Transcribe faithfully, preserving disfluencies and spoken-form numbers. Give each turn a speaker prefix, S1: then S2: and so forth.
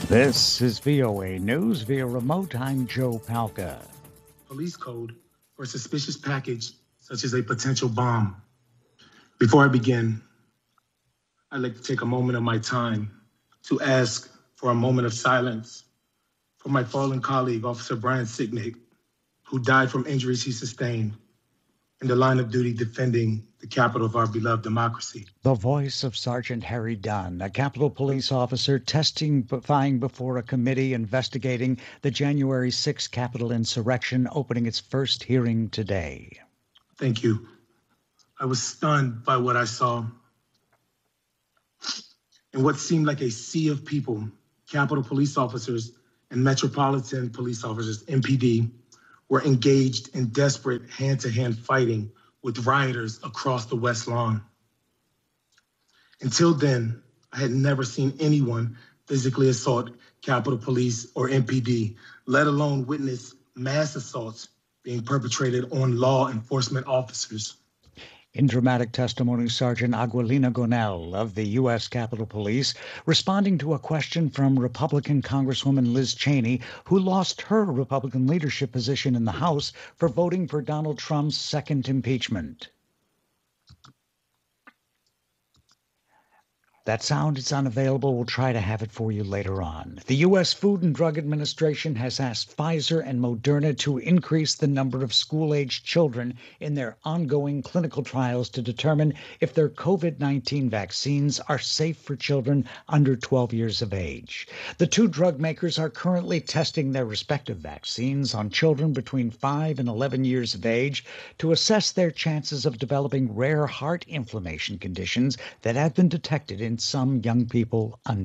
S1: This is V O A News via remote. I'm Joe Palca.
S2: Police code for a suspicious package, such as a potential bomb. Before I begin, I'd like to take a moment of my time to ask for a moment of silence for my fallen colleague, Officer Brian Sicknick, who died from injuries he sustained in the line of duty defending the capital of our beloved democracy.
S1: The voice of Sergeant Harry Dunn, a Capitol Police officer testifying before a committee investigating the January sixth Capitol insurrection, opening its first hearing today.
S2: Thank you. I was stunned by what I saw. In what seemed like a sea of people, Capitol Police officers and Metropolitan Police officers, M P D, were engaged in desperate hand-to-hand fighting with rioters across the West Lawn. Until then, I had never seen anyone physically assault Capitol Police or M P D, let alone witness mass assaults being perpetrated on law enforcement officers.
S1: In dramatic testimony, Sergeant Aguilina Gonell of the U S Capitol Police, responding to a question from Republican Congresswoman Liz Cheney, who lost her Republican leadership position in the House for voting for Donald Trump's second impeachment. That sound is unavailable. We'll try to have it for you later on. The U S Food and Drug Administration has asked Pfizer and Moderna to increase the number of school-aged children in their ongoing clinical trials to determine if their COVID nineteen vaccines are safe for children under twelve years of age. The two drug makers are currently testing their respective vaccines on children between five and eleven years of age to assess their chances of developing rare heart inflammation conditions that have been detected in some young people under